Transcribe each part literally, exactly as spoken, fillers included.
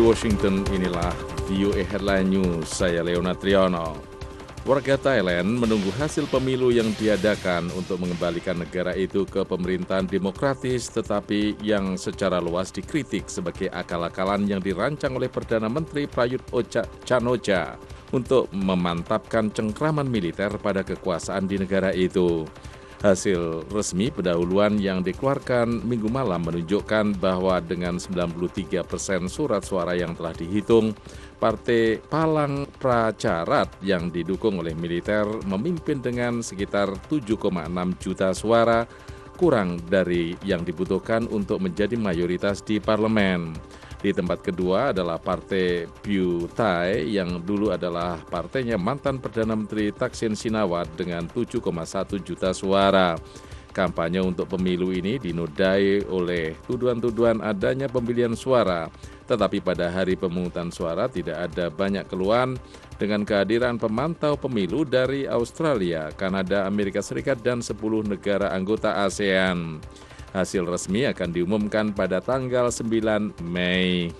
Washington, inilah V O A Headline News, saya Leonard Triono. Warga Thailand menunggu hasil pemilu yang diadakan untuk mengembalikan negara itu ke pemerintahan demokratis, tetapi yang secara luas dikritik sebagai akal-akalan yang dirancang oleh Perdana Menteri Prayut Chan-o-cha untuk memantapkan cengkraman militer pada kekuasaan di negara itu. Hasil resmi pendahuluan yang dikeluarkan minggu malam menunjukkan bahwa dengan sembilan puluh tiga persen surat suara yang telah dihitung, Partai Palang Pracharat yang didukung oleh militer memimpin dengan sekitar tujuh koma enam juta suara, kurang dari yang dibutuhkan untuk menjadi mayoritas di parlemen. Di tempat kedua adalah Partai Pheu Thai yang dulu adalah partainya mantan Perdana Menteri Thaksin Shinawatra dengan tujuh koma satu juta suara. Kampanye untuk pemilu ini dinodai oleh tuduhan-tuduhan adanya pembelian suara. Tetapi pada hari pemungutan suara tidak ada banyak keluhan dengan kehadiran pemantau pemilu dari Australia, Kanada, Amerika Serikat, dan sepuluh negara anggota ASEAN. Hasil resmi akan diumumkan pada tanggal sembilan Mei.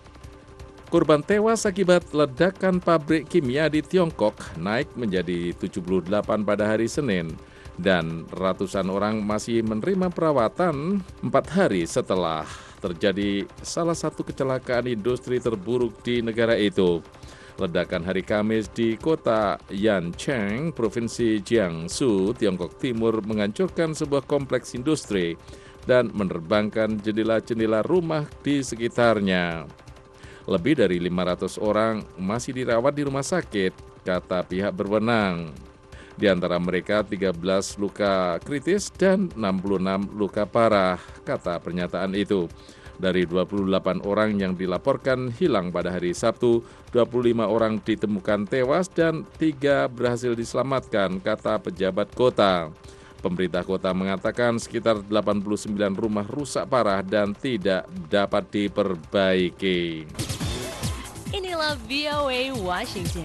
Korban tewas akibat ledakan pabrik kimia di Tiongkok naik menjadi tujuh puluh delapan pada hari Senin. Dan ratusan orang masih menerima perawatan empat hari setelah terjadi salah satu kecelakaan industri terburuk di negara itu. Ledakan hari Kamis di kota Yancheng, Provinsi Jiangsu, Tiongkok Timur menghancurkan sebuah kompleks industri dan menerbangkan jendela-jendela rumah di sekitarnya. Lebih dari lima ratus orang masih dirawat di rumah sakit, kata pihak berwenang. Di antara mereka tiga belas luka kritis dan enam puluh enam luka parah, kata pernyataan itu. Dari dua puluh delapan orang yang dilaporkan hilang pada hari Sabtu, dua puluh lima orang ditemukan tewas dan tiga berhasil diselamatkan, kata pejabat kota. Pemerintah kota mengatakan sekitar delapan puluh sembilan rumah rusak parah dan tidak dapat diperbaiki. Inilah V O A Washington.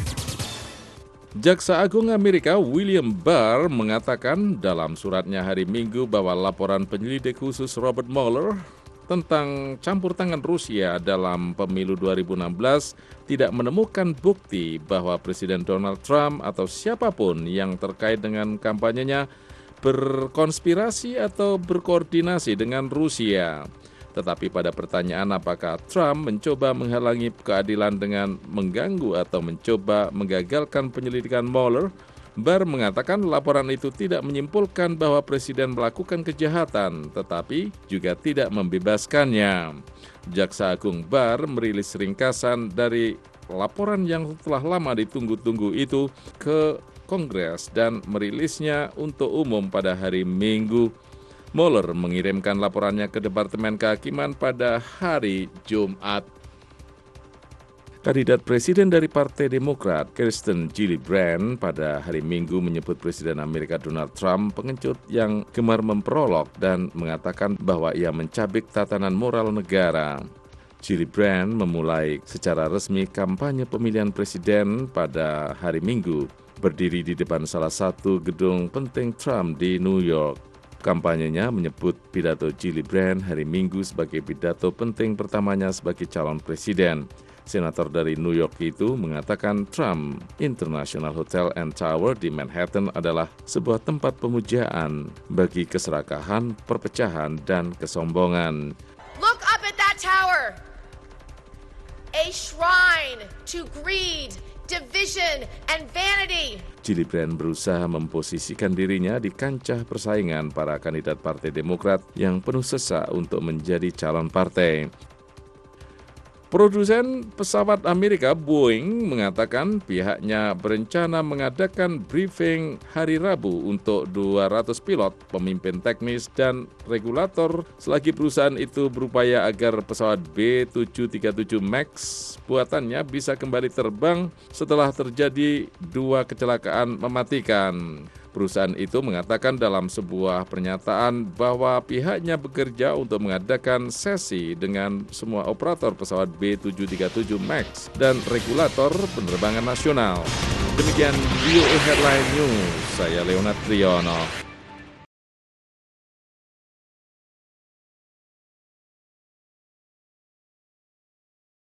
Jaksa Agung Amerika William Barr mengatakan dalam suratnya hari Minggu bahwa laporan penyelidik khusus Robert Mueller tentang campur tangan Rusia dalam pemilu dua ribu enam belas tidak menemukan bukti bahwa Presiden Donald Trump atau siapapun yang terkait dengan kampanyenya berkonspirasi atau berkoordinasi dengan Rusia. Tetapi pada pertanyaan apakah Trump mencoba menghalangi keadilan dengan mengganggu atau mencoba menggagalkan penyelidikan Mueller, Barr mengatakan laporan itu tidak menyimpulkan bahwa Presiden melakukan kejahatan, tetapi juga tidak membebaskannya. Jaksa Agung Barr merilis ringkasan dari laporan yang telah lama ditunggu-tunggu itu ke Kongres dan merilisnya untuk umum pada hari Minggu. Mueller mengirimkan laporannya ke Departemen Kehakiman pada hari Jumat. Kandidat Presiden dari Partai Demokrat, Kirsten Gillibrand, pada hari Minggu menyebut Presiden Amerika Donald Trump pengecut yang gemar memperolok dan mengatakan bahwa ia mencabik tatanan moral negara. Gillibrand memulai secara resmi kampanye pemilihan presiden pada hari Minggu, berdiri di depan salah satu gedung penting Trump di New York. Kampanyenya menyebut pidato Gillibrand hari Minggu sebagai pidato penting pertamanya sebagai calon presiden. Senator dari New York itu mengatakan Trump International Hotel and Tower di Manhattan adalah sebuah tempat pemujaan bagi keserakahan, perpecahan, dan kesombongan. Look up at that tower. A shrine to greed, division, and vanity. Gillibrand berusaha memposisikan dirinya di kancah persaingan para kandidat Partai Demokrat yang penuh sesak untuk menjadi calon partai. Produsen pesawat Amerika Boeing mengatakan pihaknya berencana mengadakan briefing hari Rabu untuk dua ratus pilot, pemimpin teknis, dan regulator selagi perusahaan itu berupaya agar pesawat B tujuh tiga tujuh MAX buatannya bisa kembali terbang setelah terjadi dua kecelakaan mematikan. Perusahaan itu mengatakan dalam sebuah pernyataan bahwa pihaknya bekerja untuk mengadakan sesi dengan semua operator pesawat B tujuh tiga tujuh MAX dan regulator penerbangan nasional. Demikian V O A Headline News, saya Leonard Triono.